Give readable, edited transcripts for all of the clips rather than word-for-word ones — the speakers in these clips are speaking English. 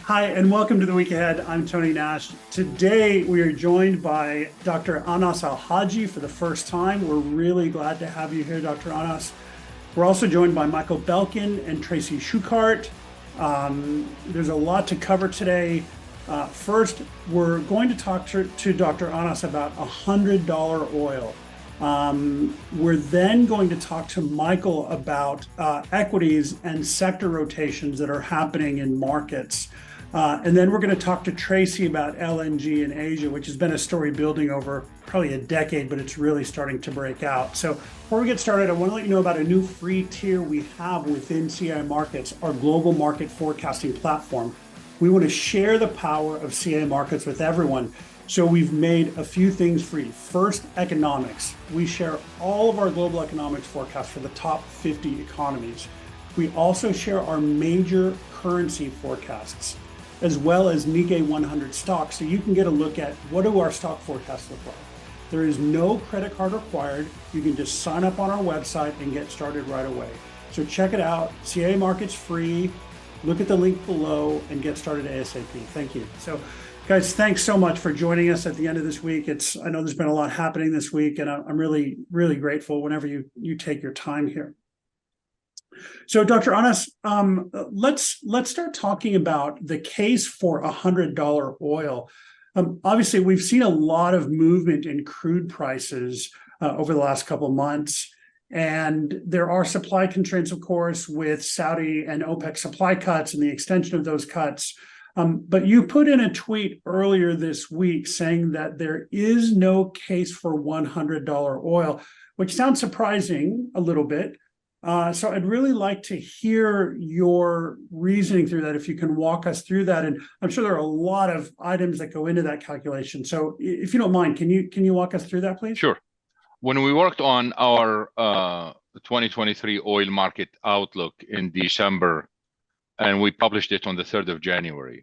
Hi, and welcome to the Week Ahead. I'm Tony Nash. Today, we are joined by Dr. Anas Al-Haji for the first time. We're really glad to have you here, Dr. Anas. We're also joined by Michael Belkin and Tracy Schuchart. There's a lot to cover today. First, we're going to talk to Dr. Anas about $100 oil. We're then going to talk to Michael about equities and sector rotations that are happening in markets. And then we're going to talk to Tracy about LNG in Asia, which has been a story building over probably a decade, but it's really starting to break out. So before we get started, I want to let you know about a new free tier we have within CI Markets, our global market forecasting platform. We want to share the power of CI Markets with everyone. So we've made a few things free. First, economics. We share all of our global economics forecasts for the top 50 economies. We also share our major currency forecasts, as well as Nikkei 100 stocks, so you can get a look at what do our stock forecasts look like. There is no credit card required. You can just sign up on our website and get started right away. So check it out, CA Markets free. Look at the link below and get started ASAP. Thank you. So guys, thanks so much for joining us at the end of this week. I know there's been a lot happening this week, and I'm really, really grateful whenever you take your time here. So, Dr. Anas, let's start talking about the case for $100 oil. Obviously, we've seen a lot of movement in crude prices over the last couple of months, and there are supply constraints, of course, with Saudi and OPEC supply cuts and the extension of those cuts. But you put in a tweet earlier this week saying that there is no case for $100 oil, which sounds surprising a little bit. So I'd really like to hear your reasoning through that, if you can walk us through that. And I'm sure there are a lot of items that go into that calculation. So if you don't mind, can you walk us through that, please? Sure. When we worked on our 2023 oil market outlook in December, and we published it on the 3rd of January,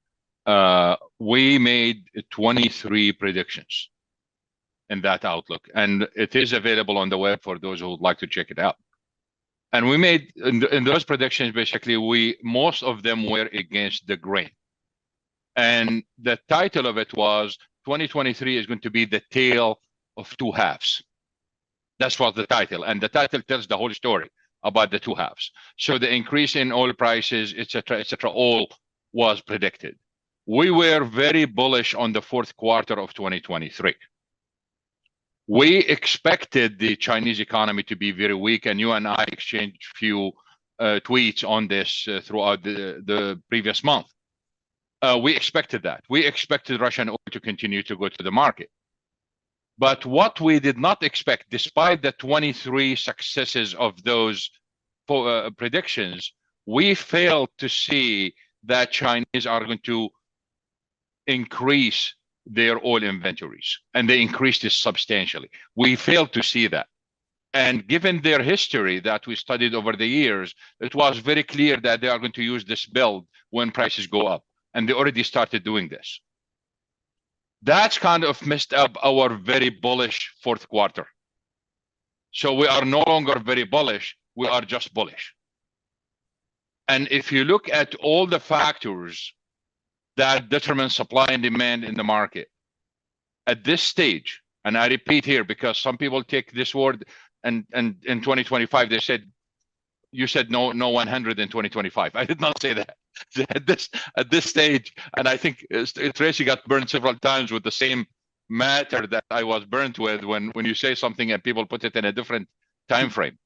we made 23 predictions in that outlook. And it is available on the web for those who would like to check it out. And we made, in those predictions, basically, most of them were against the grain. And the title of it was 2023 is going to be the tale of two halves. That's what the title. And the title tells the whole story about the two halves. So the increase in oil prices, et cetera, all was predicted. We were very bullish on the fourth quarter of 2023. We expected the Chinese economy to be very weak, and you and I exchanged a few tweets on this throughout the previous month. We expected that. We expected Russian oil to continue to go to the market. But what we did not expect, despite the 23 successes of those predictions, we failed to see that Chinese are going to increase their oil inventories, and they increased it substantially. We failed to see that. And given their history that we studied over the years, it was very clear that they are going to use this build when prices go up. And they already started doing this. That's kind of messed up our very bullish fourth quarter. So we are no longer very bullish, we are just bullish. And if you look at all the factors that determine supply and demand in the market at this stage, and I repeat here because some people take this word, and in 2025 they said, you said no 100 in 2025. I did not say that. At this stage, and I think Tracy got burned several times with the same matter that I was burnt with when you say something and people put it in a different time frame.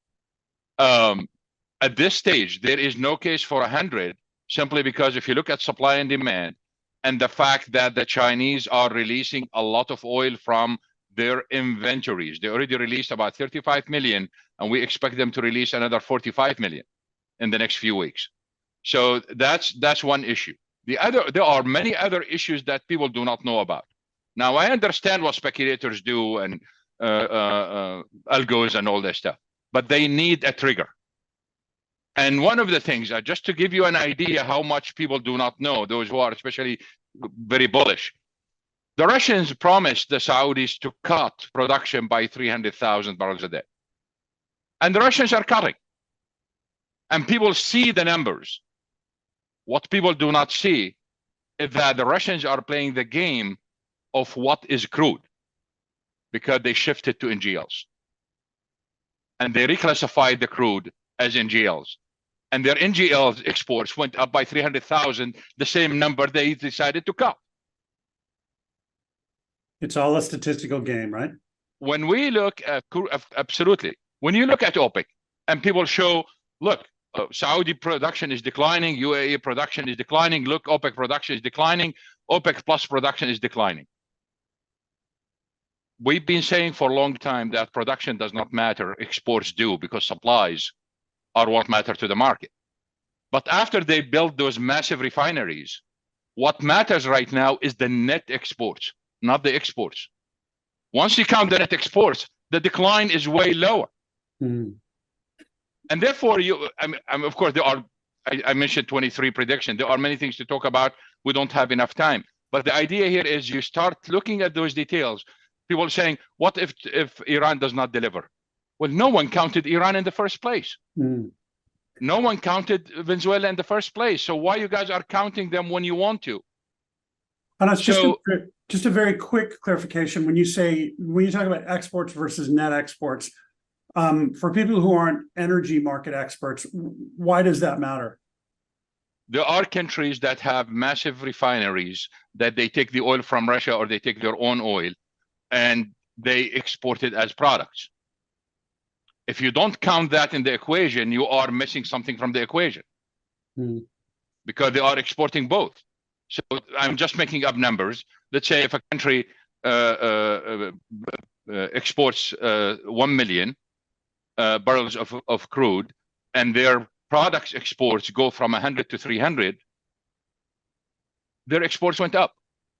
At this stage, there is no case for 100, simply because if you look at supply and demand, and the fact that the Chinese are releasing a lot of oil from their inventories. They already released about 35 million, and we expect them to release another 45 million in the next few weeks. So that's one issue. There are many other issues that people do not know about. Now, I understand what speculators do and algos and all that stuff, but they need a trigger. And one of the things, just to give you an idea how much people do not know, those who are especially very bullish, the Russians promised the Saudis to cut production by 300,000 barrels a day. And the Russians are cutting. And people see the numbers. What people do not see is that the Russians are playing the game of what is crude because they shifted to NGLs. And they reclassified the crude as NGLs. And their NGLs exports went up by 300,000, the same number they decided to cut. It's all a statistical game, right? When we look at, absolutely, when you look at OPEC and people show, look, Saudi production is declining, UAE production is declining, look, OPEC production is declining, OPEC plus production is declining. We've been saying for a long time that production does not matter, exports do, because supplies are what matter to the market. But after they build those massive refineries, what matters right now is the net exports, not the exports. Once you count the net exports, the decline is way lower. Mm. And therefore, of course, there are, I mentioned 23 predictions. There are many things to talk about. We don't have enough time. But the idea here is you start looking at those details. People saying, what if Iran does not deliver? Well, no one counted Iran in the first place. Mm. No one counted Venezuela in the first place. So why you guys are counting them when you want to? And it's just a very quick clarification. When you talk about exports versus net exports, for people who aren't energy market experts, why does that matter? There are countries that have massive refineries that they take the oil from Russia or they take their own oil and they export it as products. If you don't count that in the equation, you are missing something from the equation because they are exporting both. So I'm just making up numbers. Let's say if a country exports 1 million barrels of crude and their products exports go from 100 to 300, their exports went up.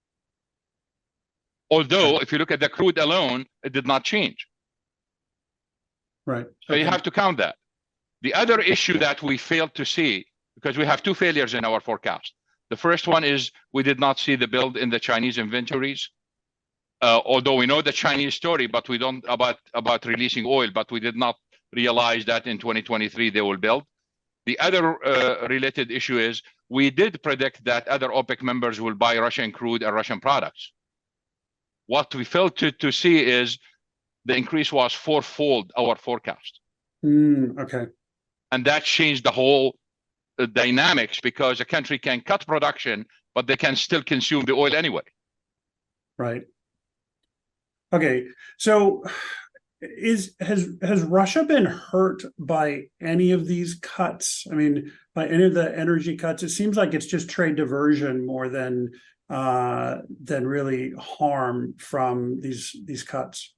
Although if you look at the crude alone, it did not change. Right. So you have to count that. The other issue that we failed to see, because we have two failures in our forecast. The first one is we did not see the build in the Chinese inventories. Although we know the Chinese story, but we don't about releasing oil, but we did not realize that in 2023 they will build. The other related issue is we did predict that other OPEC members will buy Russian crude and Russian products. What we failed to see is the increase was fourfold our forecast. Okay. And that changed the whole dynamics because a country can cut production, but they can still consume the oil anyway. Right. Okay. So has Russia been hurt by any of these cuts? I mean, by any of the energy cuts? It seems like it's just trade diversion more than really harm from these cuts.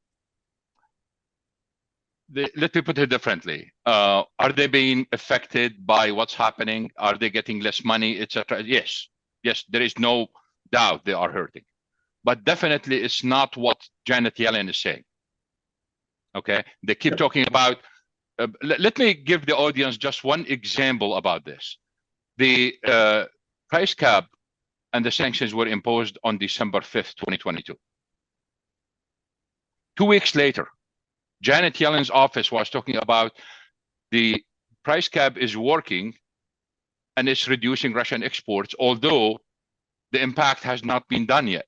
Let me put it differently. Are they being affected by what's happening? Are they getting less money, etc.? Yes, there is no doubt they are hurting. But definitely it's not what Janet Yellen is saying. Okay, they keep talking about, let me give the audience just one example about this. The price cap and the sanctions were imposed on December 5th, 2022. 2 weeks later, Janet Yellen's office was talking about the price cap is working and it's reducing Russian exports, although the impact has not been done yet.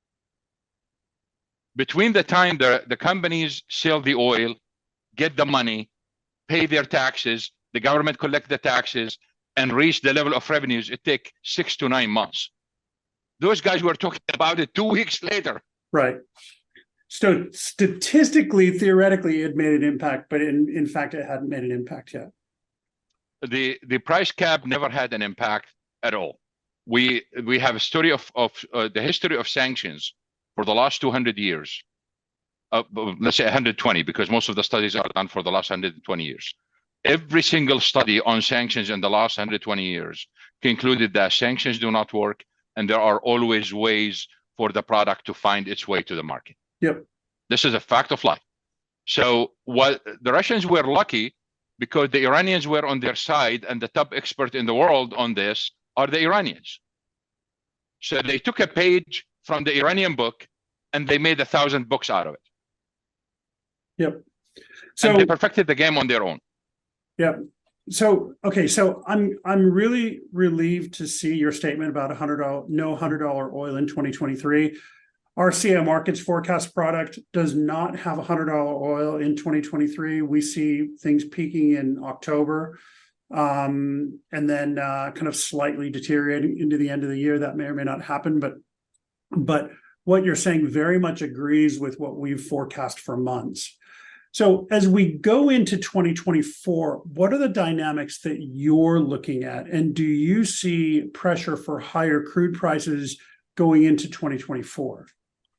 Between the time the companies sell the oil, get the money, pay their taxes, the government collect the taxes, and reach the level of revenues, it takes 6 to 9 months. Those guys were talking about it 2 weeks later. Right. So statistically, theoretically, it made an impact, but in fact, it hadn't made an impact yet. The price cap never had an impact at all. We have a story of the history of sanctions for the last 200 years. Let's say 120, because most of the studies are done for the last 120 years. Every single study on sanctions in the last 120 years concluded that sanctions do not work, and there are always ways for the product to find its way to the market. Yep. This is a fact of life. So what the Russians were lucky because the Iranians were on their side, and the top expert in the world on this are the Iranians. So they took a page from the Iranian book and they made 1,000 books out of it. Yep. So and they perfected the game on their own. Yep. So I'm really relieved to see your statement about $100 oil in 2023. Our CI Markets forecast product does not have $100 oil in 2023. We see things peaking in October, and then kind of slightly deteriorating into the end of the year. That may or may not happen, but what you're saying very much agrees with what we've forecast for months. So as we go into 2024, what are the dynamics that you're looking at? And do you see pressure for higher crude prices going into 2024?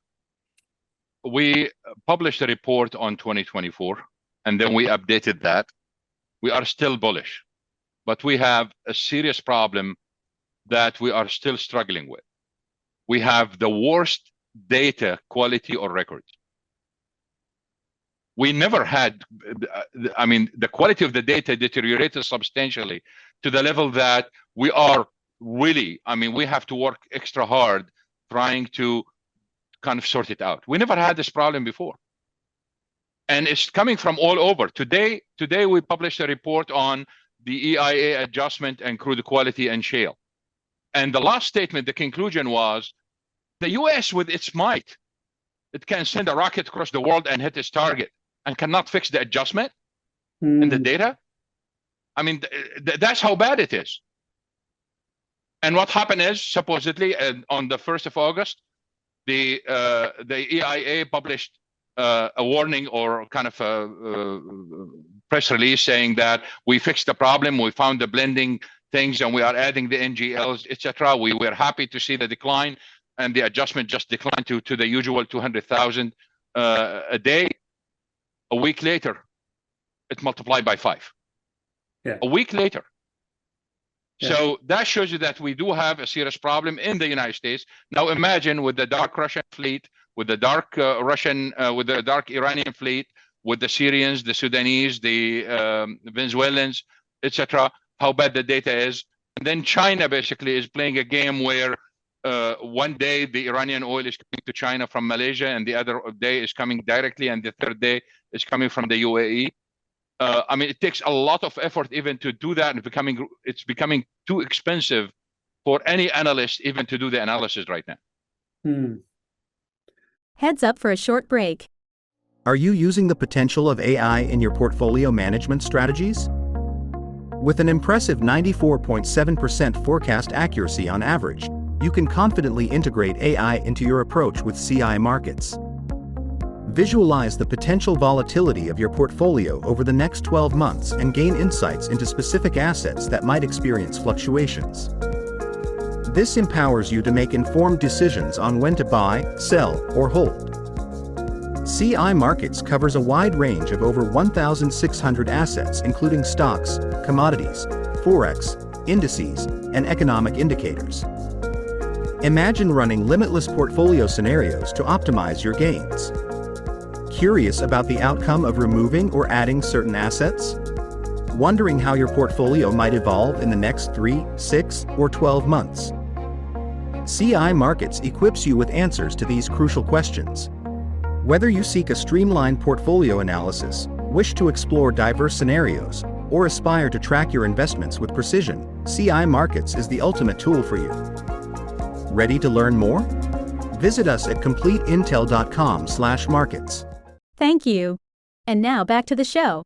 We published a report on 2024, and then we updated that. We are still bullish, but we have a serious problem that we are still struggling with. We have the worst data quality or records. We never had, I mean, the quality of the data deteriorated substantially to the level that we are really, I mean, we have to work extra hard trying to kind of sort it out. We never had this problem before. And it's coming from all over. Today we published a report on the EIA adjustment and crude quality and shale. And the last statement, the conclusion was, the US with its might, it can send a rocket across the world and hit its target and cannot fix the adjustment in the data. I mean, that's how bad it is. And what happened is, supposedly, on the 1st of August, the EIA published a warning or kind of a press release saying that we fixed the problem, we found the blending things, and we are adding the NGLs, etc. We were happy to see the decline, and the adjustment just declined to the usual 200,000 a day. A week later, it multiplied by 5. Yeah. A week later. Yeah. So that shows you that we do have a serious problem in the United States. Now imagine with the dark Russian fleet, with the dark with the dark Iranian fleet, with the Syrians, the Sudanese, the Venezuelans, etc., how bad the data is. And then China basically is playing a game where one day the Iranian oil is coming to China from Malaysia, and the other day is coming directly, and the third day is coming from the UAE. I mean, it takes a lot of effort even to do that, and it's becoming too expensive for any analyst even to do the analysis right now. Heads up for a short break. Are you using the potential of AI in your portfolio management strategies? With an impressive 94.7% forecast accuracy on average, you can confidently integrate AI into your approach with CI Markets. Visualize the potential volatility of your portfolio over the next 12 months and gain insights into specific assets that might experience fluctuations. This empowers you to make informed decisions on when to buy, sell, or hold. CI Markets covers a wide range of over 1,600 assets, including stocks, commodities, forex, indices, and economic indicators. Imagine running limitless portfolio scenarios to optimize your gains. Curious about the outcome of removing or adding certain assets? Wondering how your portfolio might evolve in the next 3, 6, or 12 months? CI Markets equips you with answers to these crucial questions. Whether you seek a streamlined portfolio analysis, wish to explore diverse scenarios, or aspire to track your investments with precision, CI Markets is the ultimate tool for you. Ready to learn more? Visit us at completeintel.com/markets. Thank you. And now back to the show.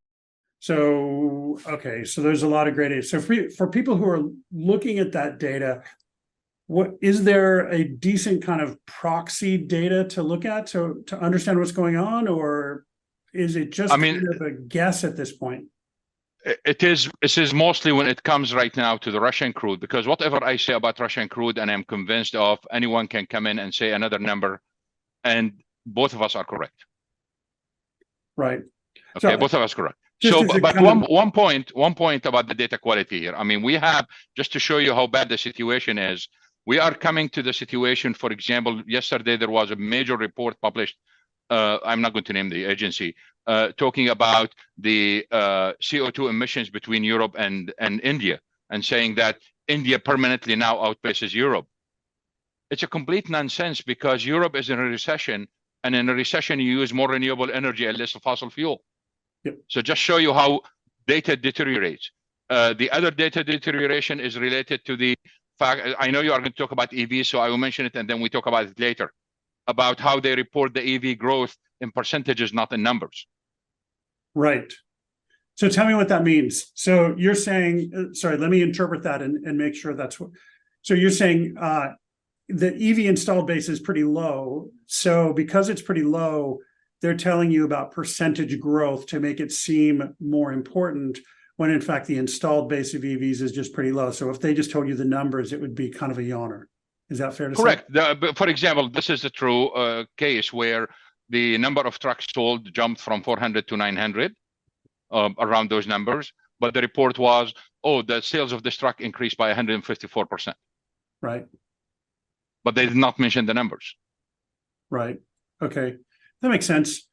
So, okay, so there's a lot of great data. So for people who are looking at that data, what is there a decent kind of proxy data to look at to understand what's going on, or is it just kind of a guess at this point? It is mostly when it comes right now to the Russian crude, because whatever I say about Russian crude, and I'm convinced of, anyone can come in and say another number, and both of us are correct. Right. Okay, so, both of us correct. So, but one point about the data quality here. I mean, we have, just to show you how bad the situation is, we are coming to the situation, for example, yesterday there was a major report published, I'm not going to name the agency, talking about the CO2 emissions between Europe and India, and saying that India permanently now outpaces Europe. It's a complete nonsense, because Europe is in a recession, and in a recession you use more renewable energy and less fossil fuel. Yep. So just show you how data deteriorates. The other data deterioration is related to the fact, I know you are going to talk about EV, so I will mention it and then we talk about it later, about how they report the EV growth in percentages, not in numbers. Right. So tell me what that means. So you're saying, sorry, let me interpret that and make sure that's what, so you're saying the EV installed base is pretty low. So because it's pretty low, they're telling you about percentage growth to make it seem more important, when in fact the installed base of EVs is just pretty low. So if they just told you the numbers, it would be kind of a yawner. Is that fair to say? Correct. For example, this is a true case where the number of trucks sold jumped from 400 to 900, around those numbers. But the report was, oh, the sales of this truck increased by 154%. Right. But they did not mention the numbers. Right. Okay. That makes sense.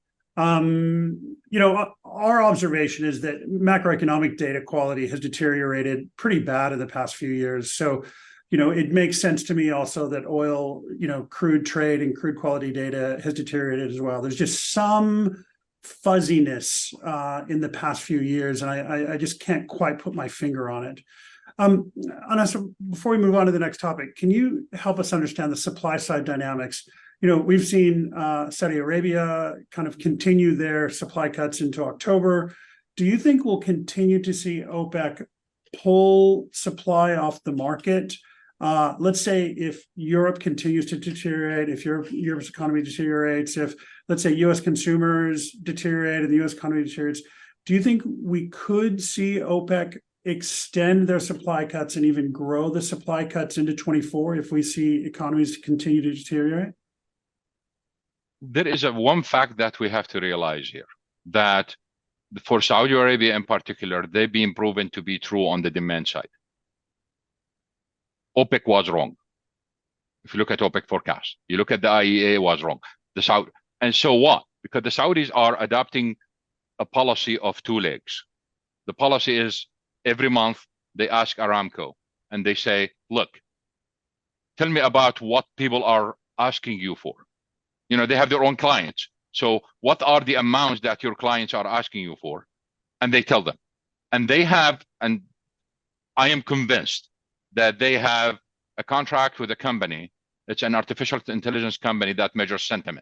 Our observation is that macroeconomic data quality has deteriorated pretty bad in the past few years. So, it makes sense to me also that oil, crude trade and crude quality data has deteriorated as well. There's just some fuzziness in the past few years, and I just can't quite put my finger on it. Anas, before we move on to the next topic, can you help us understand the supply side dynamics? We've seen Saudi Arabia kind of continue their supply cuts into October. Do you think we'll continue to see OPEC pull supply off the market? Let's say if Europe continues to deteriorate, if Europe's economy deteriorates, if, let's say, U.S. consumers deteriorate and the U.S. economy deteriorates, do you think we could see OPEC extend their supply cuts and even grow the supply cuts into 24 if we see economies continue to deteriorate? There is one fact that we have to realize here, that for Saudi Arabia in particular, they've been proven to be true on the demand side. OPEC was wrong. If you look at OPEC forecast, you look at the IEA, was wrong. And so what? Because the Saudis are adopting a policy of two legs. The policy is every month they ask Aramco and they say, look, tell me about what people are asking you for. They have their own clients. So what are the amounts that your clients are asking you for? And they tell them. And I am convinced that they have a contract with a company. It's an artificial intelligence company that measures sentiment.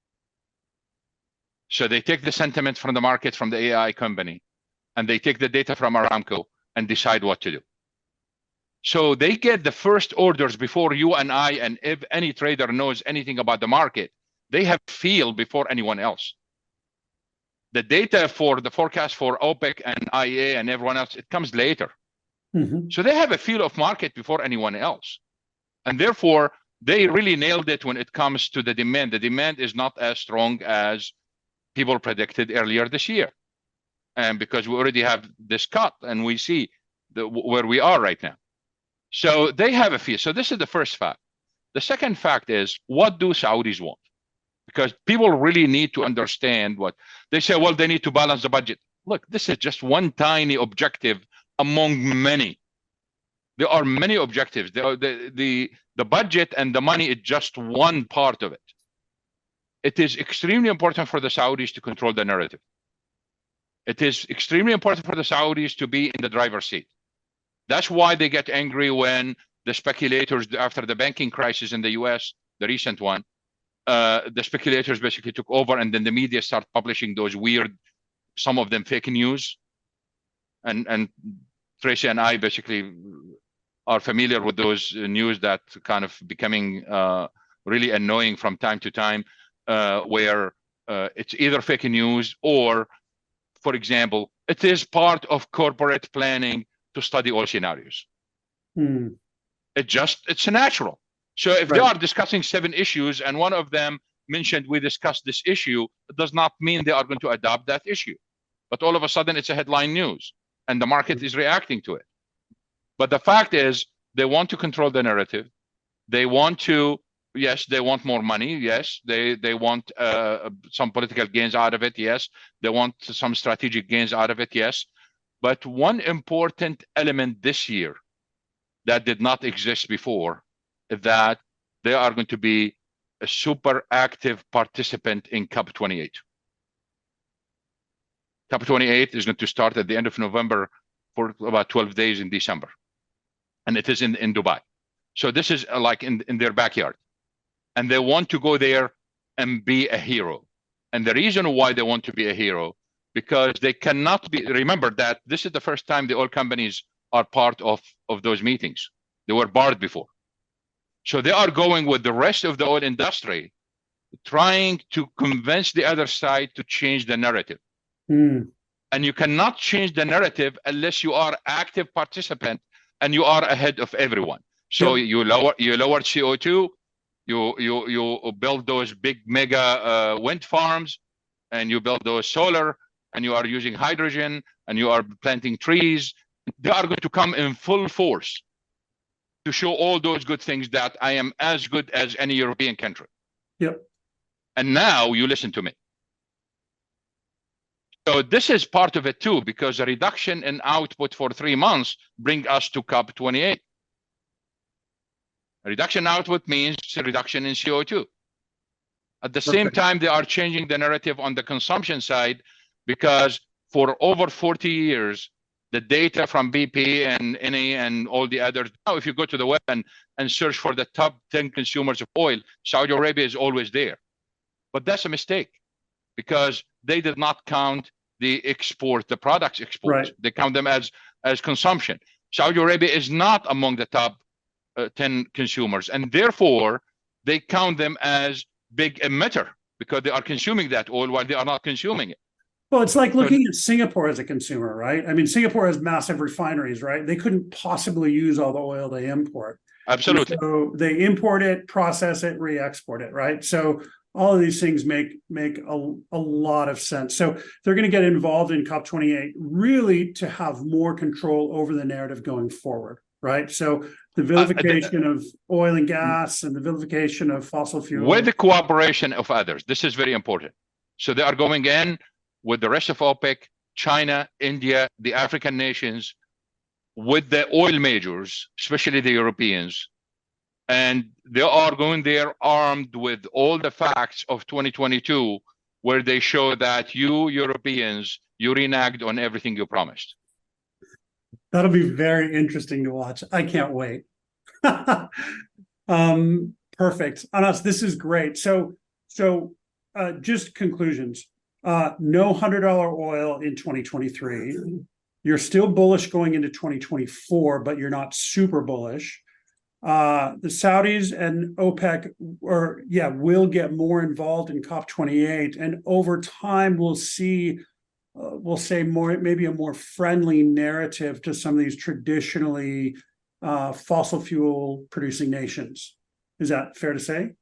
So they take the sentiment from the market, from the AI company, and they take the data from Aramco and decide what to do. So they get the first orders before you and I, and if any trader knows anything about the market, they have feel before anyone else. The data for the forecast for OPEC and IEA and everyone else, it comes later. Mm-hmm. So they have a feel of market before anyone else. And therefore, they really nailed it when it comes to the demand. The demand is not as strong as people predicted earlier this year. And because we already have this cut and we see where we are right now. So they have a feel. So this is the first fact. The second fact is, what do Saudis want? Because people really need to understand what they say. Well, they need to balance the budget. Look, this is just one tiny objective among many. There are many objectives. The budget and the money is just one part of it. It is extremely important for the Saudis to control the narrative. It is extremely important for the Saudis to be in the driver's seat. That's why they get angry when the speculators, after the banking crisis in the US, the recent one, the speculators basically took over, and then the media start publishing those weird, some of them fake news. And Tracy and I basically are familiar with those news that kind of becoming really annoying from time to time, where it's either fake news or, for example, it is part of corporate planning to study all scenarios. It's natural. So if they are discussing 7 issues and one of them mentioned we discussed this issue, it does not mean they are going to adopt that issue. But all of a sudden it's a headline news and the market is reacting to it. But the fact is they want to control the narrative. They want to, yes, they want more money. Yes, they want some political gains out of it. Yes, they want some strategic gains out of it. Yes. But one important element this year that did not exist before, that they are going to be a super active participant in COP28. COP28 is going to start at the end of November for about 12 days in December. And it is in Dubai. So this is like in their backyard. And they want to go there and be a hero. And the reason why they want to be a hero, because they cannot be, remember that this is the first time the oil companies are part of those meetings. They were barred before. So they are going with the rest of the oil industry, trying to convince the other side to change the narrative. And you cannot change the narrative unless you are active participant and you are ahead of everyone. So you lower CO2, you build those big mega wind farms, and you build those solar, and you are using hydrogen, and you are planting trees. They are going to come in full force to show all those good things, that I am as good as any European country. Yep. And now you listen to me. So this is part of it too, because a reduction in output for 3 months bring us to COP28. A reduction in output means a reduction in CO2. At the same time, they are changing the narrative on the consumption side, because for over 40 years, the data from BP and NE and all the others, now if you go to the web and search for the top 10 consumers of oil, Saudi Arabia is always there. But that's a mistake, because they did not count the products exports. Right. They count them as consumption. Saudi Arabia is not among the top 10 consumers, and therefore they count them as big emitter, because they are consuming that oil while they are not consuming it. Well, it's like looking at Singapore as a consumer, right? I mean, Singapore has massive refineries, right? They couldn't possibly use all the oil they import. Absolutely. So they import it, process it, re-export it, right? So all of these things make a lot of sense. So they're going to get involved in COP28 really to have more control over the narrative going forward, right? So the vilification of oil and gas and the vilification of fossil fuel. With the cooperation of others. This is very important. So they are going in with the rest of OPEC, China, India, the African nations, with the oil majors, especially the Europeans. And they are going there armed with all the facts of 2022, where they show that you Europeans, you reneged on everything you promised. That'll be very interesting to watch. I can't wait. Perfect. Anas, this is great. So just conclusions. No $100 oil in 2023. You're still bullish going into 2024, but you're not super bullish. The Saudis and OPEC will get more involved in COP28, and over time we'll see, we'll say more, maybe a more friendly narrative to some of these traditionally fossil fuel producing nations. Is that fair to say?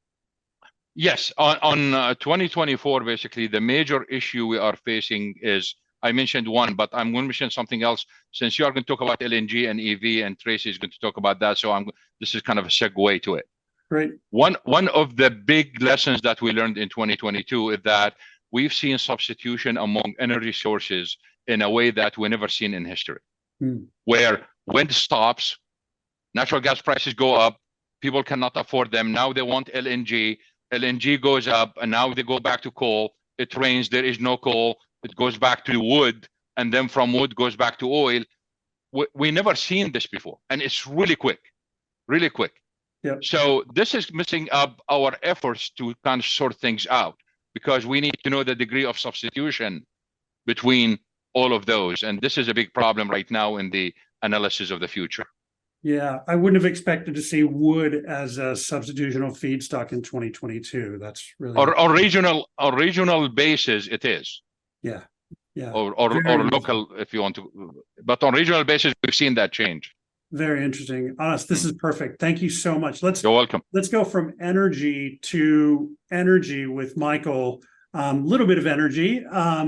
Yes. On 2024, basically, the major issue we are facing is, I mentioned one, but I'm going to mention something else, since you are going to talk about LNG and EV, and Tracy is going to talk about that. So this is kind of a segue to it. Great. One of the big lessons that we learned in 2022 is that we've seen substitution among energy sources in a way that we never seen in history, where wind stops, natural gas prices go up, people cannot afford them. Now they want LNG. LNG goes up, and now they go back to coal. It rains, there is no coal. It goes back to wood, and then from wood goes back to oil. We never seen this before, and it's really quick, really quick. Yep. So this is messing up our efforts to kind of sort things out, because we need to know the degree of substitution between all of those. And this is a big problem right now in the analysis of the future. Yeah, I wouldn't have expected to see wood as a substitutional feedstock in 2022. That's really on regional basis it is. Yeah. Or local, if you want to, but on regional basis we've seen that change. Very interesting. Anas, this is perfect. Thank you so much. You're welcome. Let's go from energy to energy with Michael. Little bit of energy.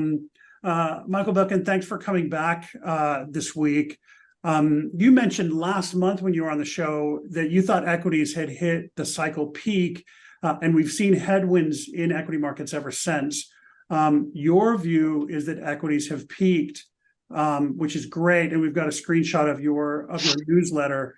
Michael Belkin, thanks for coming back this week. You mentioned last month when you were on the show that you thought equities had hit the cycle peak, and we've seen headwinds in equity markets ever since. Your view is that equities have peaked, which is great, and we've got a screenshot of your newsletter.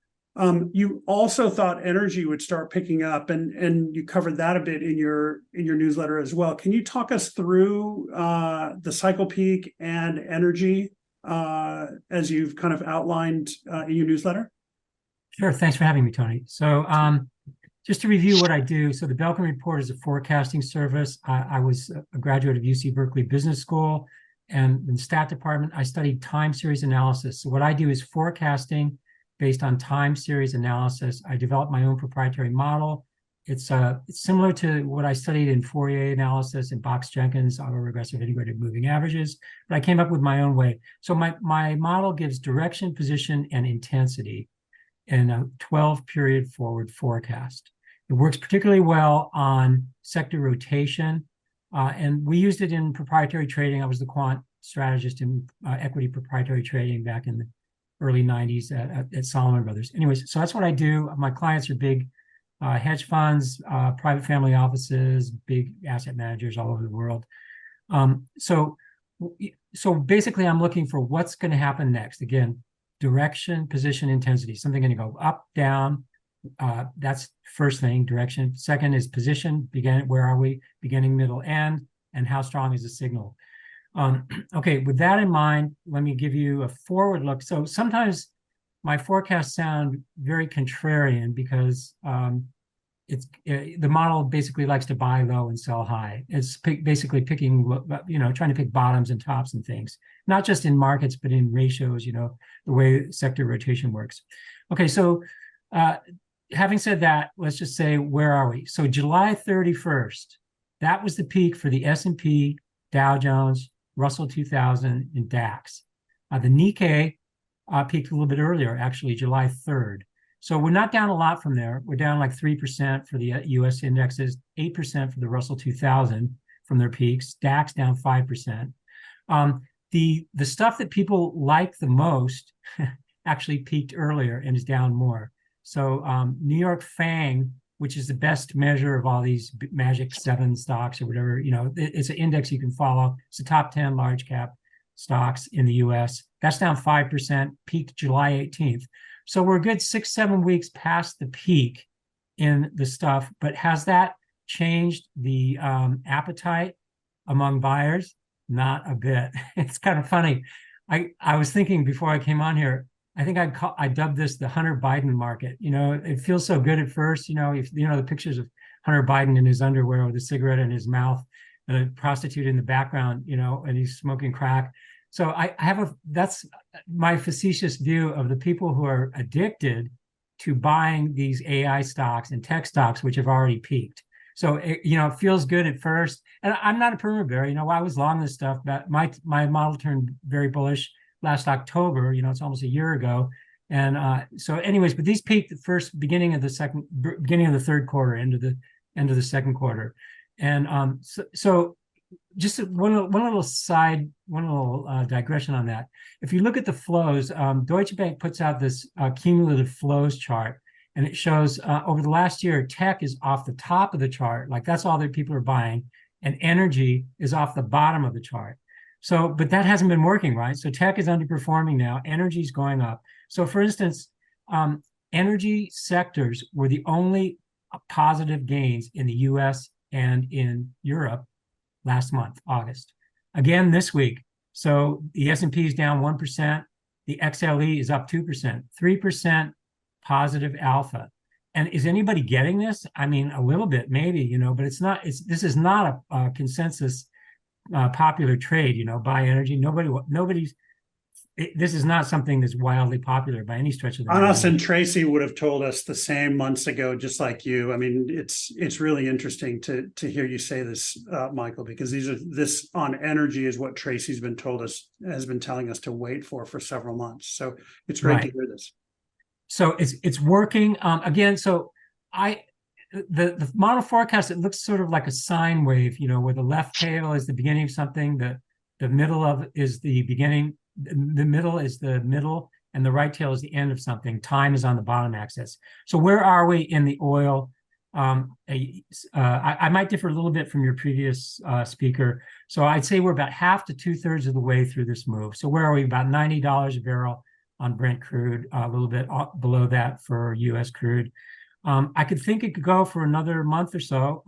You also thought energy would start picking up, and you covered that a bit in your newsletter as well. Can you talk us through the cycle peak and energy? as you've kind of outlined in your newsletter? Sure. Thanks for having me, Tony. So just to review what I do. So the Belkin Report is a forecasting service. I was a graduate of UC Berkeley Business School, and in the stat department, I studied time series analysis. So what I do is forecasting based on time series analysis. I developed my own proprietary model. It's similar to what I studied in Fourier analysis and Box-Jenkins, autoregressive integrated moving averages, but I came up with my own way. So my model gives direction, position, and intensity in a 12-period forward forecast. It works particularly well on sector rotation, and we used it in proprietary trading. I was the quant strategist in equity proprietary trading back in the early 90s at Salomon Brothers. Anyways, so that's what I do. My clients are big hedge funds, private family offices, big asset managers all over the world. So basically, I'm looking for what's going to happen next. Again, direction, position, intensity. Something going to go up, down. That's first thing, direction. Second is position. Where are we? Beginning, middle, end, and how strong is the signal? Okay, with that in mind, let me give you a forward look. So sometimes my forecasts sound very contrarian because the model basically likes to buy low and sell high. It's basically picking, trying to pick bottoms and tops and things, not just in markets, but in ratios, the way sector rotation works. Okay, so having said that, let's just say, where are we? So July 31st, that was the peak for the S&P, Dow Jones, Russell 2000, and DAX. The Nikkei peaked a little bit earlier, actually July 3rd. So we're not down a lot from there. We're down like 3% for the US indexes, 8% for the Russell 2000 from their peaks, DAX down 5%. The stuff that people like the most actually peaked earlier and is down more. So New York FANG, which is the best measure of all these Magic 7 stocks or whatever, it's an index you can follow. It's the top 10 large cap stocks in the US. That's down 5%, peaked July 18th. So we're a good 6-7 weeks past the peak in the stuff, but has that changed the appetite among buyers? Not a bit. It's kind of funny. I was thinking before I came on here, I think I dubbed this the Hunter Biden market. It feels so good at first, if the pictures of Hunter Biden in his underwear with a cigarette in his mouth and a prostitute in the background, and he's smoking crack. So that's my facetious view of the people who are addicted to buying these AI stocks and tech stocks, which have already peaked. So, it feels good at first. And I'm not a perma bear. I was long this stuff, but my model turned very bullish last October. It's almost a year ago. And so anyways, but these peaked at beginning of the third quarter, end of the second quarter. And so just one little digression on that. If you look at the flows, Deutsche Bank puts out this cumulative flows chart, and it shows over the last year, tech is off the top of the chart, like that's all that people are buying, and energy is off the bottom of the chart. So, but that hasn't been working, right? So tech is underperforming now, energy is going up. So for instance, energy sectors were the only positive gains in the US and in Europe last month, August. Again, this week. So the S&P is down 1%. The XLE is up 2%, 3% positive alpha. And is anybody getting this? I mean, a little bit, maybe, but it's not, this is not a consensus popular trade, buy energy. This is not something that's wildly popular by any stretch of the Anas and Tracy would have told us the same months ago, just like you. I mean, it's really interesting to hear you say this, Michael, because this on energy is what Tracy's been telling us to wait for several months. So it's great to hear this. So it's working again. So the model forecast, it looks sort of like a sine wave, where the left tail is the beginning of something, the middle of is the beginning. The middle is the middle, and the right tail is the end of something. Time is on the bottom axis. So where are we in the oil? I might differ a little bit from your previous speaker. So I'd say we're about half to 2/3 of the way through this move. So where are we? About $90 a barrel on Brent crude, a little bit below that for U.S. crude. I could think it could go for another month or so.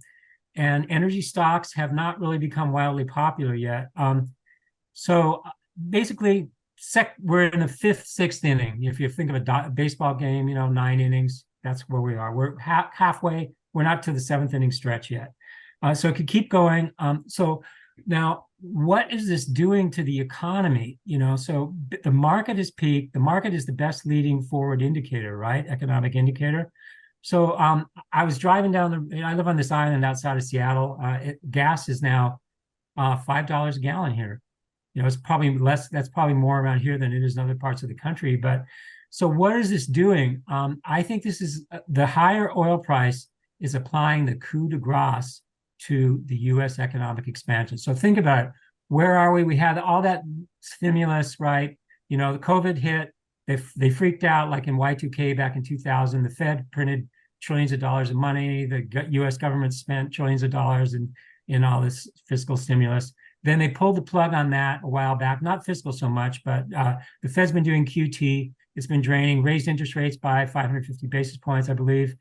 And energy stocks have not really become wildly popular yet. So basically we're in the fifth, sixth inning. If you think of a baseball game, 9 innings, that's where we are. We're halfway. We're not to the seventh inning stretch yet. So it could keep going. So now, what is this doing to the economy? So the market has peaked. The market is the best leading forward indicator, right? Economic indicator. So I was driving down I live on this island outside of Seattle. Gas is now $5 a gallon here. It's probably less. That's probably more around here than it is in other parts of the country. But so what is this doing? I think this is the higher oil price is applying the coup de grace to the U.S. economic expansion. So think about it. Where are we? We had all that stimulus, right? The COVID hit. They freaked out like in Y2K back in 2000. The Fed printed trillions of dollars of money. The U.S. government spent trillions of dollars in all this fiscal stimulus. Then they pulled the plug on that a while back. Not fiscal so much, but the Fed's been doing QT. It's been draining, raised interest rates by 550 basis points, I believe.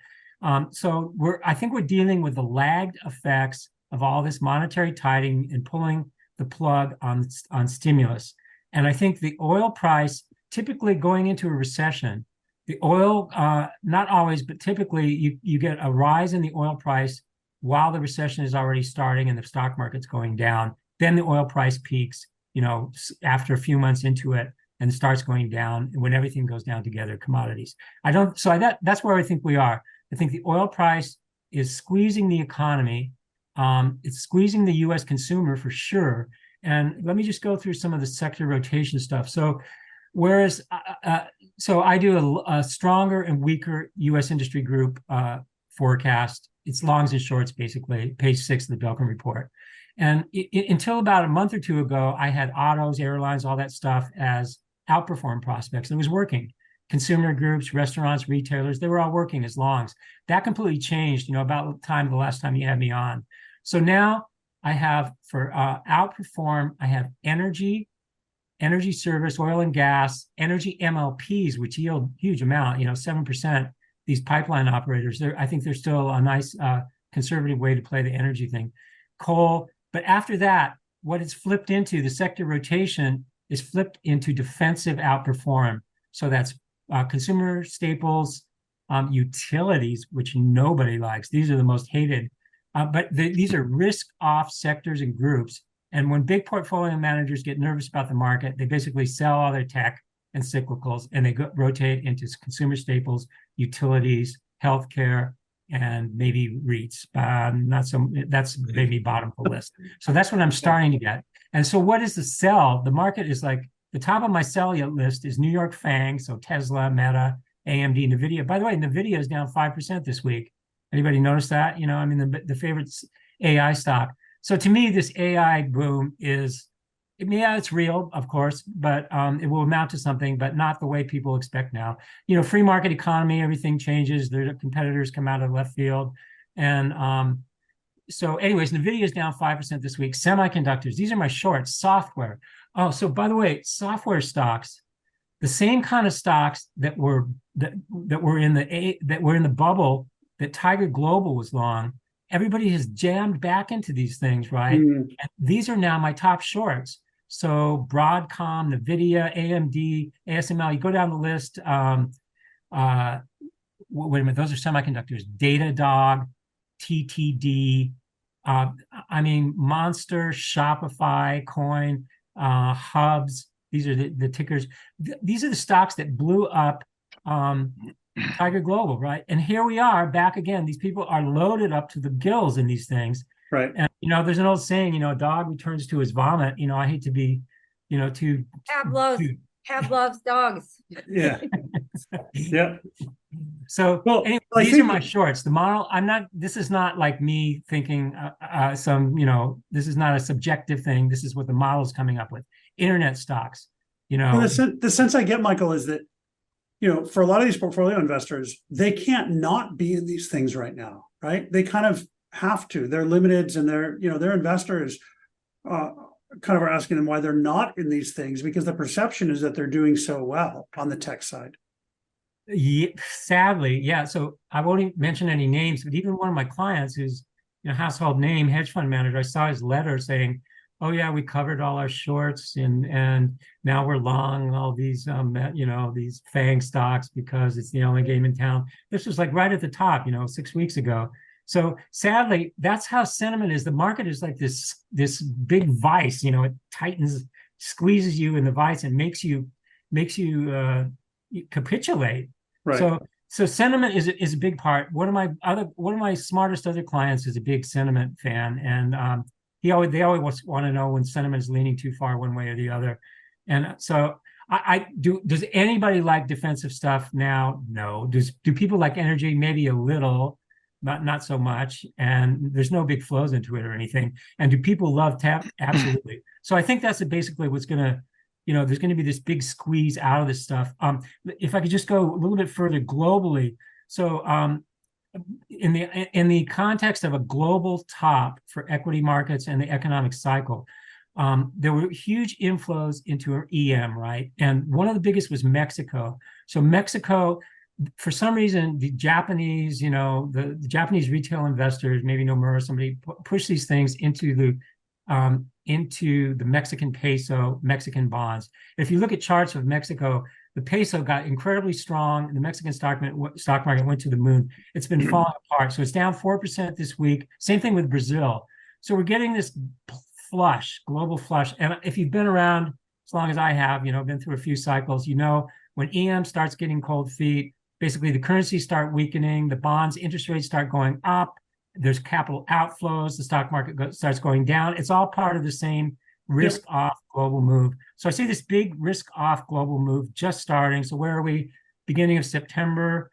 So I think we're dealing with the lagged effects of all this monetary tightening and pulling the plug on stimulus. And I think the oil price, typically going into a recession, the oil, not always, but typically you get a rise in the oil price while the recession is already starting and the stock market's going down. Then the oil price peaks, after a few months into it and starts going down when everything goes down together, commodities. That's where I think we are. I think the oil price is squeezing the economy. It's squeezing the U.S. consumer for sure. And let me just go through some of the sector rotation stuff. So whereas, so I do a stronger and weaker U.S. industry group forecast. It's longs and shorts, basically, page 6 of the Belkin report. And until about a month or two ago, I had autos, airlines, all that stuff as outperform prospects. It was working. Consumer groups, restaurants, retailers, they were all working as longs. That completely changed, about the last time you had me on. So now I have for outperform, I have energy service, oil and gas, energy MLPs, which yield huge amount, 7%. These pipeline operators, I think they're still a nice conservative way to play the energy thing. Coal. But after that, what it's flipped into, the sector rotation is flipped into defensive outperform. So that's consumer staples, utilities, which nobody likes. These are the most hated. But these are risk-off sectors and groups. And when big portfolio managers get nervous about the market, they basically sell all their tech and cyclicals, and they rotate into consumer staples, utilities, healthcare, and maybe REITs. That's maybe bottom of the list. So that's what I'm starting to get. And so what is the sell? The market is like the top of my sell list is New York FANG, so Tesla, Meta, AMD, NVIDIA. By the way, NVIDIA is down 5% this week. Anybody notice that? The favorite AI stock. So to me, this AI boom it's real, of course, but it will amount to something, but not the way people expect now. Free market economy, everything changes. Their competitors come out of left field. And so anyways, NVIDIA is down 5% this week. Semiconductors, these are my shorts. Software. Oh, so by the way, software stocks, the same kind of stocks that were in the bubble that Tiger Global was long, everybody has jammed back into these things, right? And these are now my top shorts. So Broadcom, NVIDIA, AMD, ASML, you go down the list. Wait a minute, those are semiconductors. Datadog, TTD, Monster, Shopify, Coin, Hubs. These are the tickers. These are the stocks that blew up Tiger Global, right? And here we are back again. These people are loaded up to the gills in these things. Right. And, there's an old saying, a dog returns to his vomit. I hate to be, too. Pavlov's dogs. Yeah. Yeah. So anyway, these are my shorts. The model, this is not like me thinking this is not a subjective thing. This is what the model's coming up with. Internet stocks, Well, the sense I get, Michael, is that, for a lot of these portfolio investors, they can't not be in these things right now, right? They kind of have to. They're limited, and their investors kind of are asking them why they're not in these things, because the perception is that they're doing so well on the tech side. Yeah, sadly, yeah. So I won't even mention any names, but even one of my clients who's household name hedge fund manager, I saw his letter saying, oh yeah, we covered all our shorts and now we're long all these these FANG stocks because it's the only game in town. This was like right at the top, 6 weeks ago. So sadly, that's how sentiment is. The market is like this big vice, it tightens, squeezes you in the vice and makes you capitulate. Right. So sentiment is a big part. One of my smartest other clients is a big sentiment fan, and they always want to know when sentiment is leaning too far one way or the other. And so I do. Does anybody like defensive stuff now? No. Do people like energy? Maybe a little, not so much. And there's no big flows into it or anything. And do people love tech? Absolutely. So I think that's basically what's going to, there's going to be this big squeeze out of this stuff. If I could just go a little bit further globally. So in the context of a global top for equity markets and the economic cycle, there were huge inflows into EM, right? And one of the biggest was Mexico. So Mexico, for some reason, the Japanese, the Japanese retail investors, maybe Nomura, somebody pushed these things into the Mexican peso, Mexican bonds. If you look at charts of Mexico, the peso got incredibly strong, and the Mexican stock market went to the moon. It's been falling apart. So it's down 4% this week. Same thing with Brazil. So we're getting this global flush. And if you've been around as long as I have, been through a few cycles, when EM starts getting cold feet, basically the currencies start weakening, the bonds, interest rates start going up, there's capital outflows, the stock market starts going down. It's all part of the same risk-off global move. So I see this big risk-off global move just starting. So where are we? Beginning of September.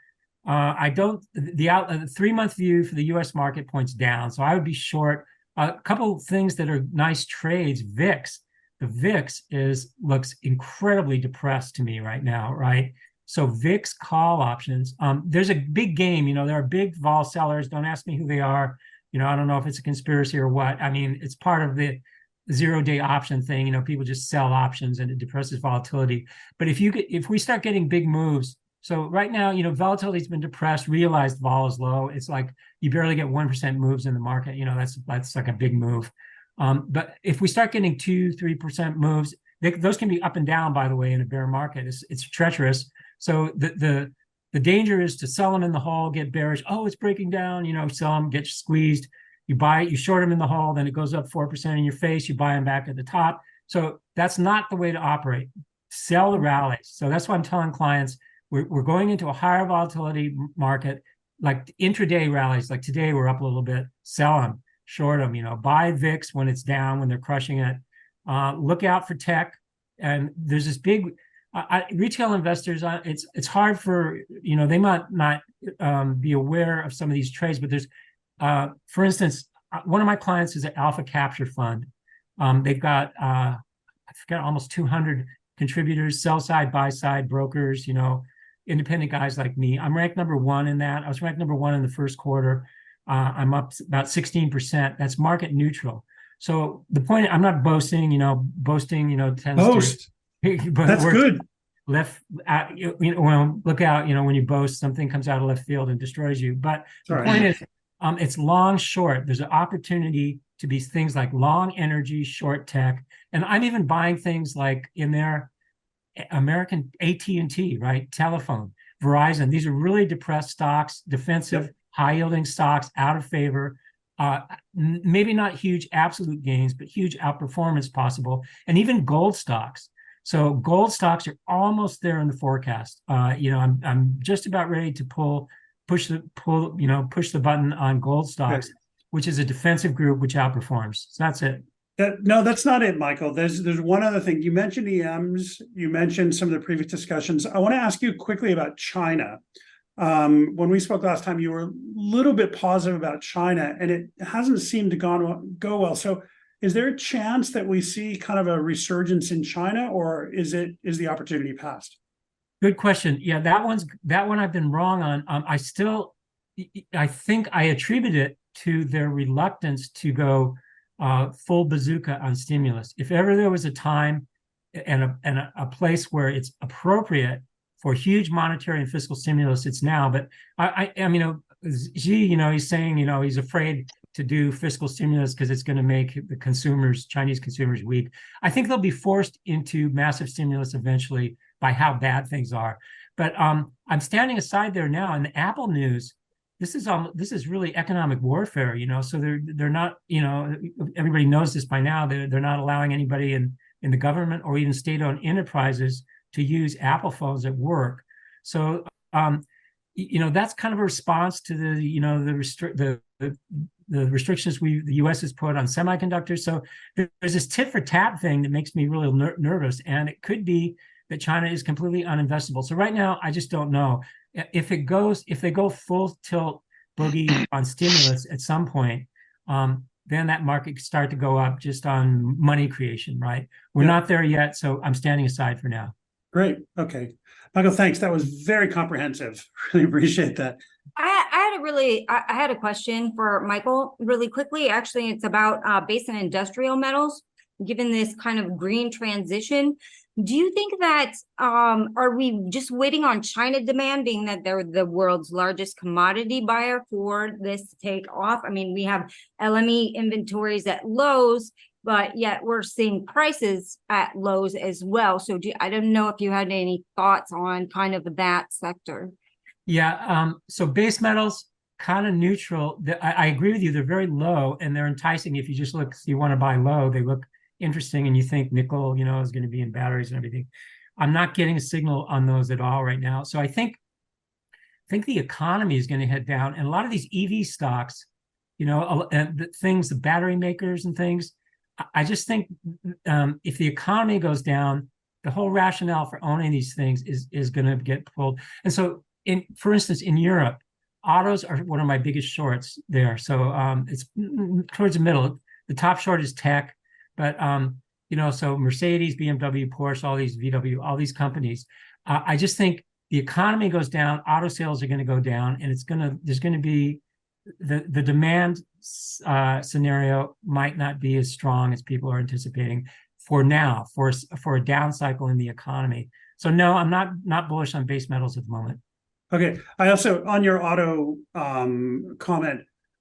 The 3-month view for the U.S. market points down. So I would be short. A couple of things that are nice trades. VIX. The VIX looks incredibly depressed to me right now, right? So VIX call options. There's a big game. There are big vol sellers. Don't ask me who they are. I don't know if it's a conspiracy or what. I mean, it's part of the 0-day option thing. People just sell options and it depresses volatility. But if we start getting big moves, so right now, volatility's been depressed. Realized vol is low. It's like you barely get 1% moves in the market. That's like a big move. But if we start getting 2-3% moves, those can be up and down. By the way, in a bear market, it's treacherous. So the danger is to sell them in the hole, get bearish. Oh, it's breaking down. Sell them, get squeezed. You buy it, you short them in the hole, then it goes up 4% in your face. You buy them back at the top. So that's not the way to operate. Sell the rallies. So that's why I'm telling clients we're going into a higher volatility market, like intraday rallies. Like today, we're up a little bit. Sell them, short them. Buy VIX when it's down, when they're crushing it. Look out for tech. And there's this big. Retail investors, it's hard for, they might not be aware of some of these trades, but there's, for instance, one of my clients is an alpha capture fund. They've got, I forget, almost 200 contributors, sell side, buy side brokers, independent guys like me. I'm ranked number 1 in that. I was ranked number 1 in the first quarter. I'm up about 16%. That's market neutral. So the point, I'm not boasting, tends Boast. That's good. Look out, when you boast, something comes out of left field and destroys you. But the point is, it's long, short. There's an opportunity to be things like long energy, short tech. And I'm even buying things like in their American AT&T, right? Telephone, Verizon. These are really depressed stocks, defensive, high-yielding stocks, out of favor. Maybe not huge absolute gains, but huge outperformance possible. And even gold stocks. So gold stocks are almost there in the forecast. I'm just about ready to push the button on gold stocks, which is a defensive group which outperforms. So that's it. No, that's not it, Michael. There's one other thing. You mentioned EMs. You mentioned some of the previous discussions. I want to ask you quickly about China. When we spoke last time, you were a little bit positive about China, and it hasn't seemed to go well. So is there a chance that we see kind of a resurgence in China, or is the opportunity past? Good question. Yeah, that one I've been wrong on. I think I attribute it to their reluctance to go full bazooka on stimulus. If ever there was a time and a place where it's appropriate for huge monetary and fiscal stimulus, it's now. But Xi, he's saying, he's afraid to do fiscal stimulus because it's going to make the consumers, Chinese consumers, weak. I think they'll be forced into massive stimulus eventually by how bad things are. But I'm standing aside there now. In the Apple news, this is really economic warfare, So they're not, everybody knows this by now. They're not allowing anybody in the government or even state-owned enterprises to use Apple phones at work. So that's kind of a response to the restrictions the U.S. has put on semiconductors. So there's this tit for tat thing that makes me really nervous, and it could be that China is completely uninvestable. So right now, I just don't know if they go full tilt boogie on stimulus at some point. Then that market could start to go up just on money creation, right? We're not there yet, so I'm standing aside for now. Great. Okay. Michael, thanks. That was very comprehensive. Really appreciate that. I had a question for Michael really quickly. Actually, it's about base and industrial metals. Given this kind of green transition, do you think that are we just waiting on China demand, being that they're the world's largest commodity buyer, for this to take off? I mean, we have LME inventories at lows, but yet we're seeing prices at lows as well. So I don't know if you had any thoughts on kind of that sector. Yeah. So base metals, kind of neutral. I agree with you. They're very low and they're enticing. If you just look, you want to buy low, they look interesting, and you think nickel, is going to be in batteries and everything. I'm not getting a signal on those at all right now. So I think the economy is going to head down, and a lot of these EV stocks, and the battery makers and things. I just think if the economy goes down, the whole rationale for owning these things is going to get pulled. And so, for instance, in Europe, autos are one of my biggest shorts there. So it's towards the middle. The top short is tech. But, so Mercedes, BMW, Porsche, all these VW, all these companies, I just think the economy goes down, auto sales are going to go down, and there's going to be the demand scenario might not be as strong as people are anticipating for now, for a down cycle in the economy. So no, I'm not bullish on base metals at the moment. Okay. I also, on your auto comment,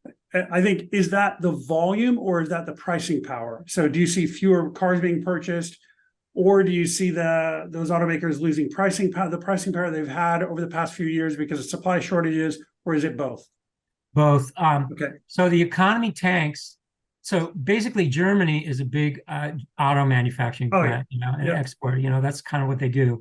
I think, is that the volume or is that the pricing power? So do you see fewer cars being purchased, or do you see those automakers losing the pricing power they've had over the past few years because of supply shortages, or is it both? Both. Okay. So the economy tanks. So basically, Germany is a big auto manufacturing plant, and export. That's kind of what they do,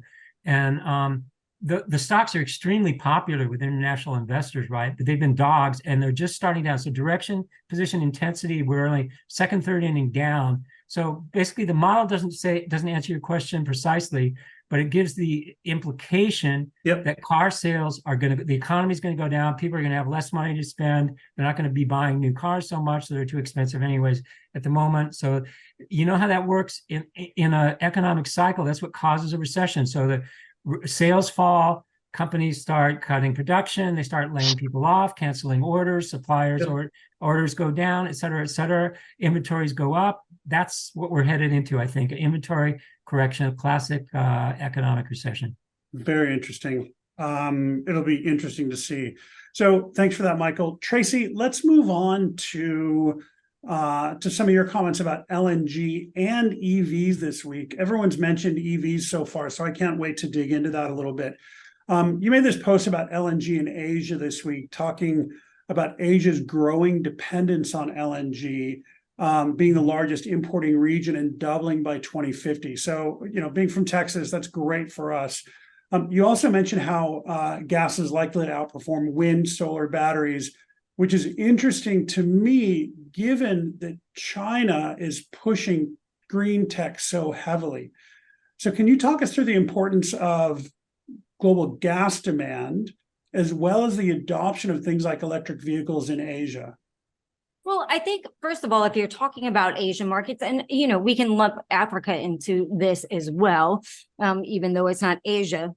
and the stocks are extremely popular with international investors, right? But they've been dogs, and they're just starting down. So direction, position, intensity, we're only second, third inning down. So basically, the model doesn't answer your question precisely, but it gives the implication that car sales the economy is going to go down. People are going to have less money to spend. They're not going to be buying new cars so much, so they're too expensive anyways at the moment. So you know how that works in an economic cycle. That's what causes a recession. So the sales fall, companies start cutting production, they start laying people off, canceling orders, suppliers orders go down, et cetera, inventories go up. That's what we're headed into, I think, inventory correction, a classic economic recession. Very interesting. It'll be interesting to see. So thanks for that, Michael. Tracy, let's move on to some of your comments about LNG and EVs this week. Everyone's mentioned EVs so far, so I can't wait to dig into that a little bit. You made this post about LNG in Asia this week, talking about Asia's growing dependence on LNG, being the largest importing region and doubling by 2050. So, being from Texas, that's great for us. You also mentioned how gas is likely to outperform wind, solar, batteries, which is interesting to me, given that China is pushing green tech so heavily. So can you talk us through the importance of global gas demand, as well as the adoption of things like electric vehicles in Asia? Well, I think, first of all, if you're talking about Asian markets, and, we can lump Africa into this as well, even though it's not Asia.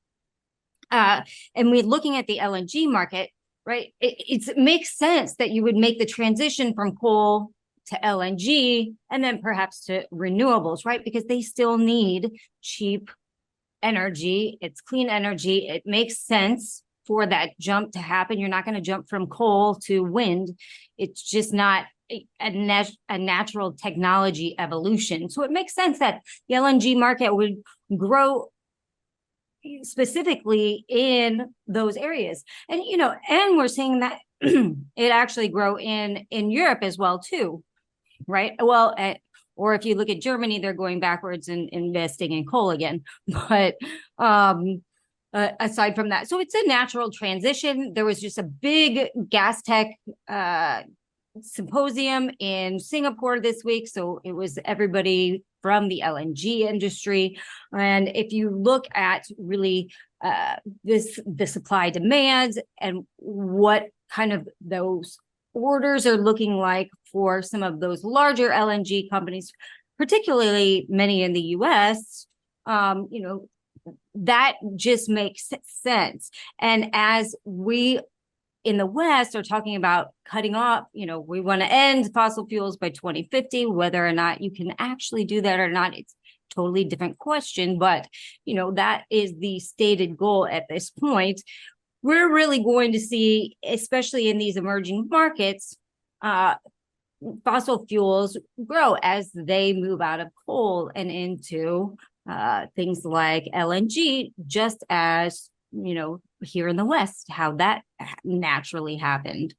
And we're looking at the LNG market, right? It makes sense that you would make the transition from coal to LNG and then perhaps to renewables, right? Because they still need cheap energy. It's clean energy. It makes sense for that jump to happen. You're not going to jump from coal to wind. It's just not a natural technology evolution. So it makes sense that the LNG market would grow specifically in those areas. And, and we're seeing that it actually grow in Europe as well, too, right? Well, or if you look at Germany, they're going backwards and investing in coal again. But aside from that, so it's a natural transition. There was just a big gas tech symposium in Singapore this week. So it was everybody from the LNG industry. And if you look at really the supply demand and what kind of those orders are looking like for some of those larger LNG companies, particularly many in the US, that just makes sense. And as we in the West are talking about cutting off, we want to end fossil fuels by 2050, whether or not you can actually do that or not, it's a totally different question. But, that is the stated goal at this point. We're really going to see, especially in these emerging markets, fossil fuels grow as they move out of coal and into things like LNG, just as, here in the West, how that naturally happened.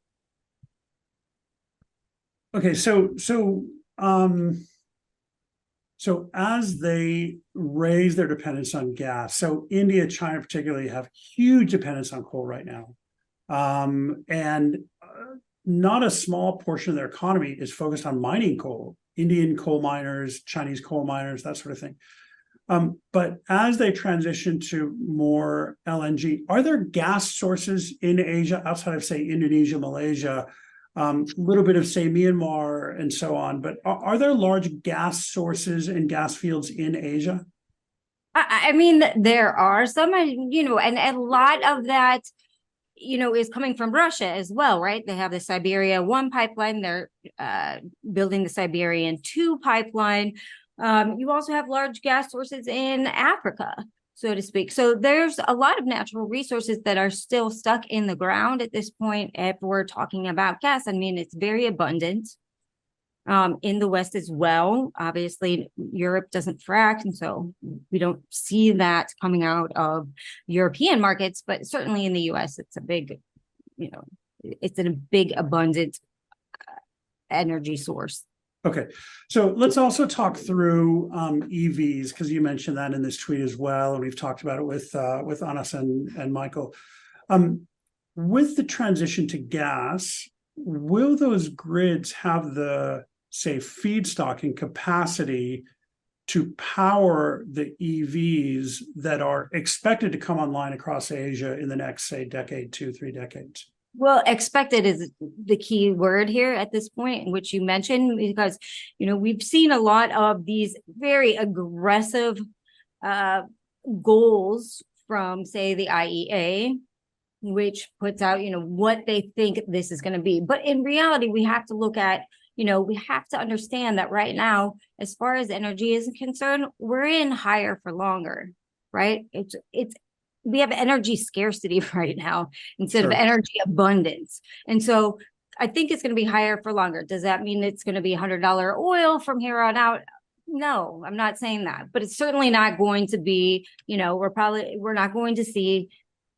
Okay, so as they raise their dependence on gas, so India, China particularly have huge dependence on coal right now. And not a small portion of their economy is focused on mining coal, Indian coal miners, Chinese coal miners, that sort of thing. But as they transition to more LNG, are there gas sources in Asia outside of, say, Indonesia, Malaysia, a little bit of, say, Myanmar and so on? But are there large gas sources and gas fields in Asia? I mean, there are some, and a lot of that, is coming from Russia as well, right? They have the Siberia 1 pipeline. They're building the Siberian 2 pipeline. You also have large gas sources in Africa, so to speak. So there's a lot of natural resources that are still stuck in the ground at this point. If we're talking about gas, I mean, it's very abundant in the West as well. Obviously, Europe doesn't frack, and so we don't see that coming out of European markets. But certainly in the US, it's a big, it's a big abundant energy source. Okay, so let's also talk through EVs, because you mentioned that in this tweet as well, and we've talked about it with Anas and Michael. With the transition to gas, will those grids have the, say, feedstock and capacity to power the EVs that are expected to come online across Asia in the next, say, decade, 2-3 decades? Well, expected is the key word here at this point, which you mentioned, because, we've seen a lot of these very aggressive goals from, say, the IEA, which puts out, what they think this is going to be. But in reality, we have to look at, we have to understand that right now, as far as energy is concerned, we're in higher for longer, right? We have energy scarcity right now instead of energy abundance. And so I think it's going to be higher for longer. Does that mean it's going to be $100 oil from here on out? No, I'm not saying that, but it's certainly not going to be, we're not going to see,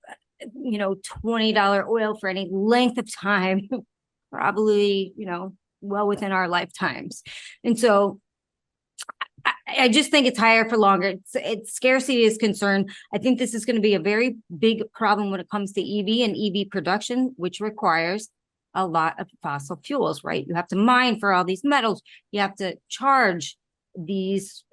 $20 oil for any length of time, probably, well within our lifetimes. And so I just think it's higher for longer. It's scarcity is concerned. I think this is going to be a very big problem when it comes to EV and EV production, which requires a lot of fossil fuels, right? You have to mine for all these metals. You have to charge these.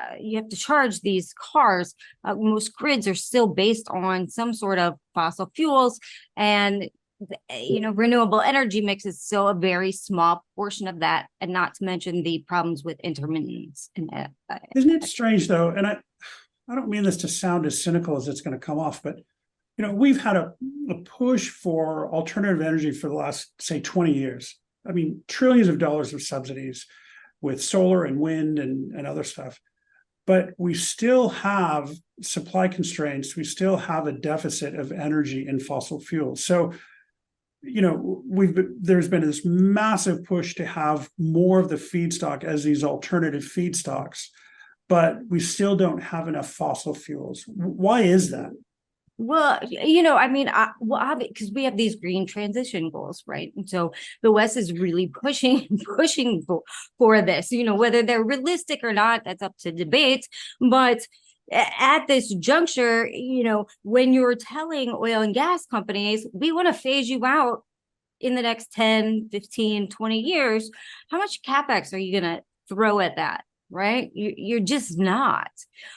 Cars. Most grids are still based on some sort of fossil fuels, and renewable energy mix is still a very small portion of that, and not to mention the problems with intermittence. Isn't it strange, though? And I don't mean this to sound as cynical as it's going to come off, but we've had a push for alternative energy for the last, say, 20 years. I mean, trillions of dollars of subsidies with solar and wind and other stuff. But we still have supply constraints. We still have a deficit of energy in fossil fuels. So there's been this massive push to have more of the feedstock as these alternative feedstocks, but we still don't have enough fossil fuels. Why is that? Well, because we have these green transition goals, right? And so the West is really pushing for this, whether they're realistic or not, that's up to debate. But at this juncture, when you're telling oil and gas companies, we want to phase you out in the next 10, 15, 20 years, how much CapEx are you going to throw at that, right? You're just not.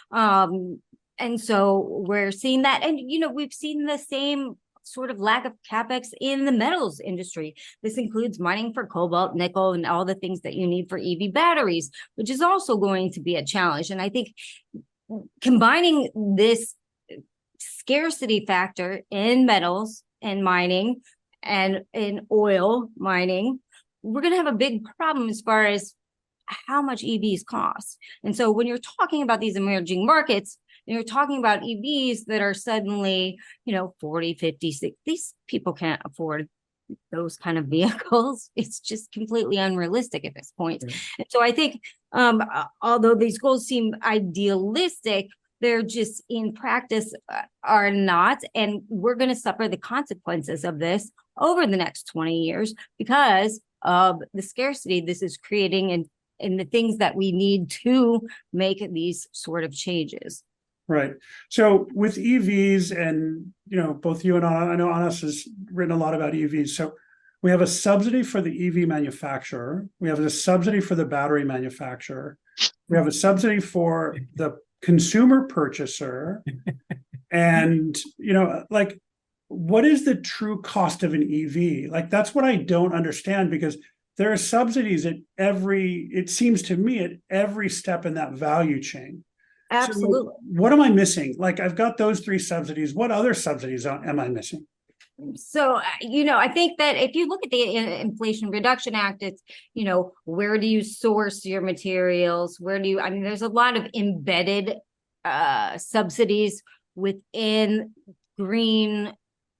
And so we're seeing that. And, we've seen the same sort of lack of CapEx in the metals industry. This includes mining for cobalt, nickel, and all the things that you need for EV batteries, which is also going to be a challenge. And I think combining this scarcity factor in metals and mining and in oil mining, we're going to have a big problem as far as how much EVs cost. And so when you're talking about these emerging markets, you're talking about EVs that are suddenly, 40, 50, 60. These people can't afford those kind of vehicles. It's just completely unrealistic at this point. Yeah. And so I think, although these goals seem idealistic, they're just in practice are not. And we're going to suffer the consequences of this over the next 20 years because of the scarcity this is creating and the things that we need to make these sort of changes. Right. So with EVs and, both you and I know Anas has written a lot about EVs. So we have a subsidy for the EV manufacturer. We have a subsidy for the battery manufacturer. We have a subsidy for the consumer purchaser. And, what is the true cost of an EV? That's what I don't understand, because there are subsidies it seems to me, at every step in that value chain. Absolutely. So what am I missing? I've got those 3 subsidies. What other subsidies am I missing? So, I think that if you look at the Inflation Reduction Act, it's, where do you source your materials? There's a lot of embedded subsidies within green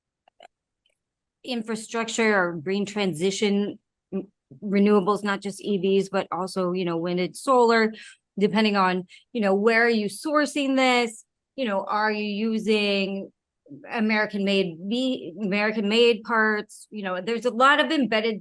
infrastructure or green transition renewables, not just EVs, but also, wind and solar. Depending on, where are you sourcing this? Are you using American-made parts? There's a lot of embedded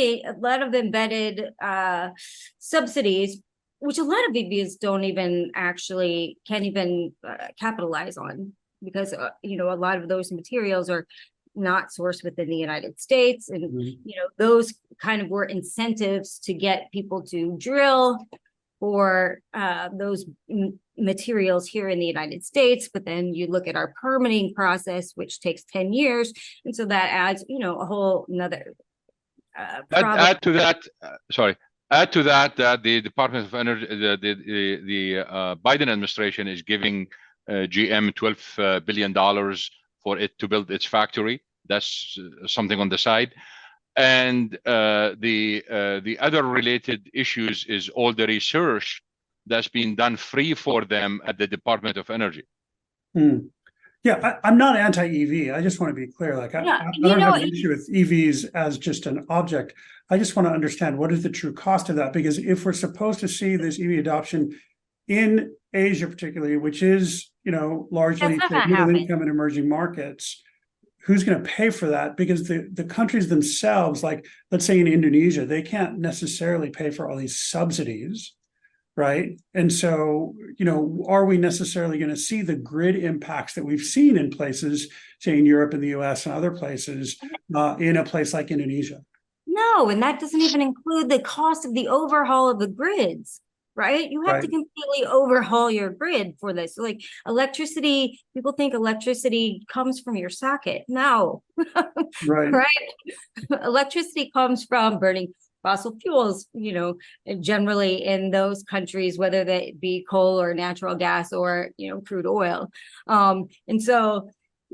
subsidies, which a lot of EVs can't even capitalize on, because a lot of those materials are not sourced within the United States, and those kind of were incentives to get people to drill for those materials here in the United States. But then you look at our permitting process, which takes 10 years. And so that adds, a whole nother problem. Add to that, that the Department of Energy, the Biden administration is giving GM $12 billion for it to build its factory. That's something on the side. And the other related issues is all the research that's being done free for them at the Department of Energy. Yeah, I'm not anti-EV. I just want to be clear. I don't have an issue with EVs as just an object. I just want to understand what is the true cost of that, because if we're supposed to see this EV adoption in Asia, particularly, which is largely middle income and emerging markets, who's going to pay for that? Because the countries themselves, let's say in Indonesia, they can't necessarily pay for all these subsidies, right? And so, are we necessarily going to see the grid impacts that we've seen in places, say in Europe and the US and other places, in a place like Indonesia? No, and that doesn't even include the cost of the overhaul of the grids. Right? You have to completely overhaul your grid for this. Electricity, people think electricity comes from your socket. No. Right. Electricity comes from burning fossil fuels, generally in those countries, whether they be coal or natural gas or, crude oil. And so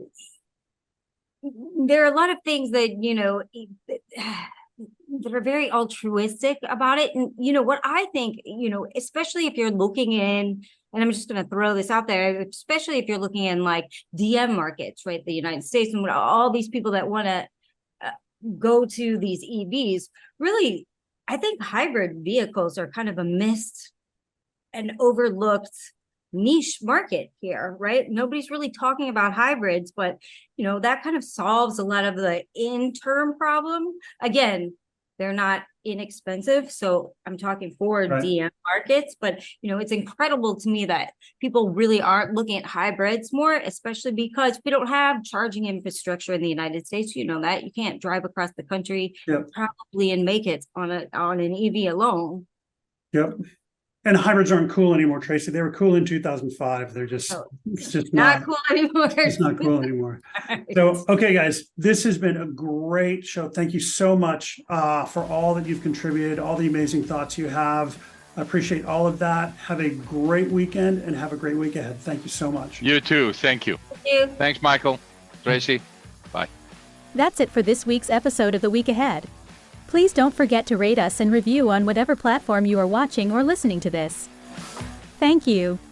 there are a lot of things that, that are very altruistic about it. And, what I think, especially if you're looking in, and I'm just going to throw this out there, especially if you're looking in DM markets, right? The United States and all these people that want to go to these EVs, really, I think hybrid vehicles are kind of a missed and overlooked niche market here, right? Nobody's really talking about hybrids, but that kind of solves a lot of the in-term problem. Again, they're not inexpensive, so I'm talking for Right. DM markets, but it's incredible to me that people really aren't looking at hybrids more, especially because we don't have charging infrastructure in the United States. You know that you can't drive across the country Yep. probably and make it on an EV alone. Yep. And hybrids aren't cool anymore, Tracy. They were cool in 2005. They're just, Oh, it's just Not cool anymore. It's not cool anymore. So, okay, guys, this has been a great show. Thank you so much for all that you've contributed, all the amazing thoughts you have. I appreciate all of that. Have a great weekend and have a great week ahead. Thank you so much. You too. Thank you. Thank you. Thanks, Michael. Tracy. Bye. That's it for this week's episode of The Week Ahead. Please don't forget to rate us and review on whatever platform you are watching or listening to this. Thank you.